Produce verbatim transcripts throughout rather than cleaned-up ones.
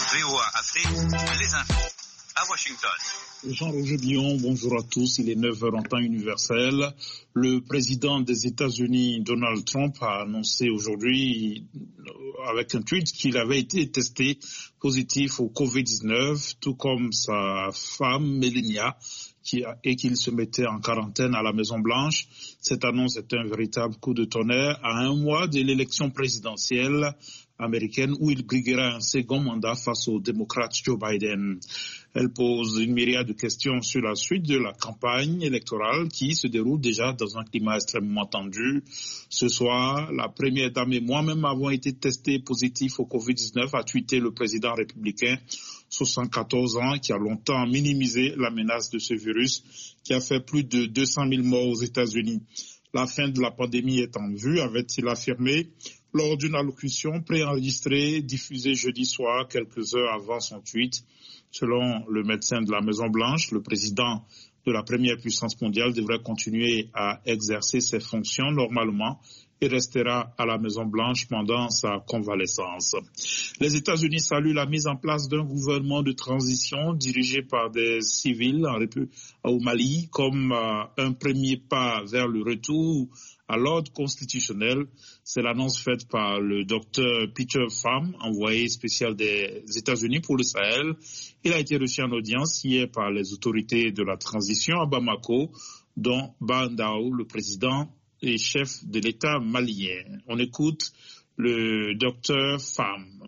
V O A Afrique, les infos à Washington. Jean-Roger Billon, bonjour à tous. Il est neuf heures en temps universel. Le président des États-Unis, Donald Trump, a annoncé aujourd'hui avec un tweet qu'il avait été testé positif au covid dix-neuf, tout comme sa femme, Melania, qui a, et qu'il se mettait en quarantaine à la Maison-Blanche. Cette annonce est un véritable coup de tonnerre à un mois de l'élection présidentielle américaine où il briguera un second mandat face au démocrate Joe Biden. Elle pose une myriade de questions sur la suite de la campagne électorale qui se déroule déjà dans un climat extrêmement tendu. Ce soir, la première dame et moi-même avons été testés positifs au covid dix-neuf, a tweeté le président républicain, soixante-quatorze ans, qui a longtemps minimisé la menace de ce virus qui a fait plus de deux cent mille morts aux États-Unis. La fin de la pandémie est en vue, avait-il affirmé lors d'une allocution préenregistrée diffusée jeudi soir, quelques heures avant son tweet. Selon le médecin de la Maison-Blanche, le président de la première puissance mondiale devrait continuer à exercer ses fonctions normalement et restera à la Maison-Blanche pendant sa convalescence. Les États-Unis saluent la mise en place d'un gouvernement de transition dirigé par des civils en République, au Mali comme euh, un premier pas vers le retour à l'ordre constitutionnel. C'est l'annonce faite par le docteur Peter Pham, envoyé spécial des États-Unis pour le Sahel. Il a été reçu en audience hier par les autorités de la transition à Bamako, dont Ba Ndao, le président et chef de l'État malien. On écoute le docteur Pham.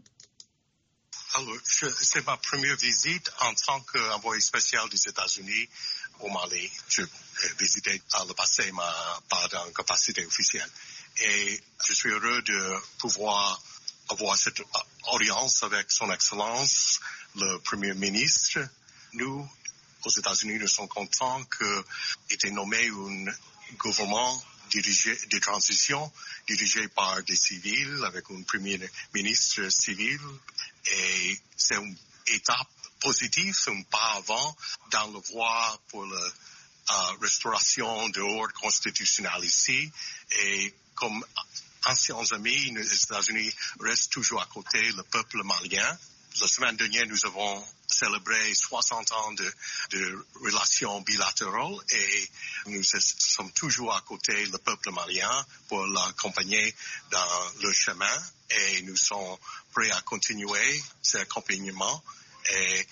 Alors, c'est ma première visite en tant qu'envoyé spécial des États-Unis au Mali. Je visitais à le passé, mais pas dans une capacité officielle. Et je suis heureux de pouvoir avoir cette audience avec son Excellence, le Premier ministre. Nous, aux États-Unis, nous sommes contents qu'il ait nommé un gouvernement dirigé, de transition dirigé par des civils, avec un Premier ministre civil. Et c'est une étape positive, c'est un pas avant dans la voie pour la uh, restauration de l'ordre constitutionnel ici. Et comme anciens amis, les États-Unis restent toujours à côté du peuple malien. La semaine dernière, nous avons célébré soixante ans de, de relations bilatérales et nous sommes toujours à côté du peuple malien pour l'accompagner dans le chemin et nous sommes prêts à continuer cet accompagnement et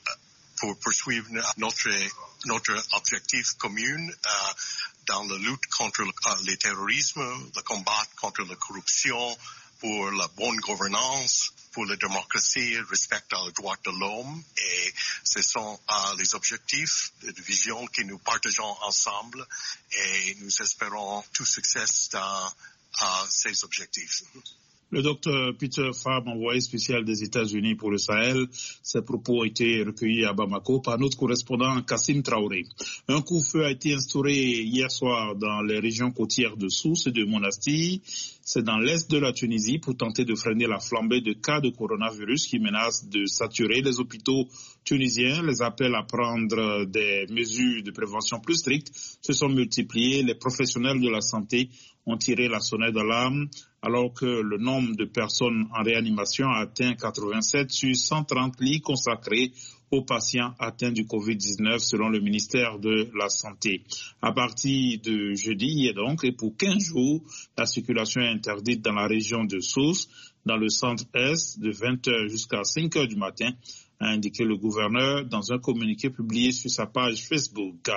pour poursuivre notre, notre objectif commun euh, dans la lutte contre le, le terrorisme, le combat contre la corruption, pour la bonne gouvernance, pour la démocratie, le respect aux droits de l'homme. Et ce sont uh, les objectifs de vision que nous partageons ensemble et nous espérons tout succès dans uh, ces objectifs. Le docteur Peter Pham, envoyé spécial des États-Unis pour le Sahel, ses propos ont été recueillis à Bamako par notre correspondant Kassim Traoré. Un coup-feu a été instauré hier soir dans les régions côtières de Sousse et de Monastir. C'est dans l'est de la Tunisie pour tenter de freiner la flambée de cas de coronavirus qui menace de saturer les hôpitaux tunisiens. Les appels à prendre des mesures de prévention plus strictes se sont multipliés. Les professionnels de la santé ont tiré la sonnette d'alarme alors que le nombre de personnes en réanimation a atteint quatre-vingt-sept sur cent trente lits consacrés aux patients atteints du covid dix-neuf selon le ministère de la Santé. À partir de jeudi et donc, et pour quinze jours, la circulation est interdite dans la région de Sousse, dans le centre-est, de vingt heures jusqu'à cinq heures du matin, a indiqué le gouverneur dans un communiqué publié sur sa page Facebook.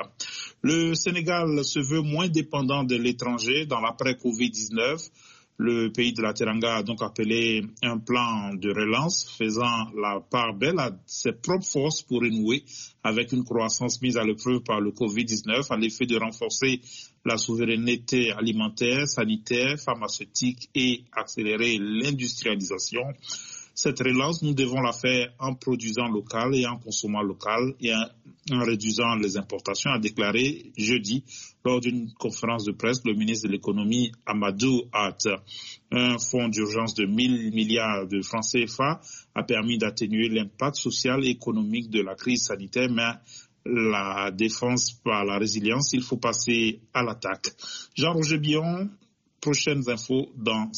Le Sénégal se veut moins dépendant de l'étranger dans l'après-covid dix-neuf. Le pays de la Teranga a donc appelé un plan de relance faisant la part belle à ses propres forces pour renouer avec une croissance mise à l'épreuve par le covid dix-neuf à l'effet de renforcer la souveraineté alimentaire, sanitaire, pharmaceutique et accélérer l'industrialisation. Cette relance, nous devons la faire en produisant local et en consommant local et en, en réduisant les importations, a déclaré jeudi lors d'une conférence de presse le ministre de l'économie Amadou Att. Un fonds d'urgence de mille milliards de francs C F A a permis d'atténuer l'impact social et économique de la crise sanitaire, mais la défense par la résilience, il faut passer à l'attaque. Jean-Roger Billon, prochaines infos dans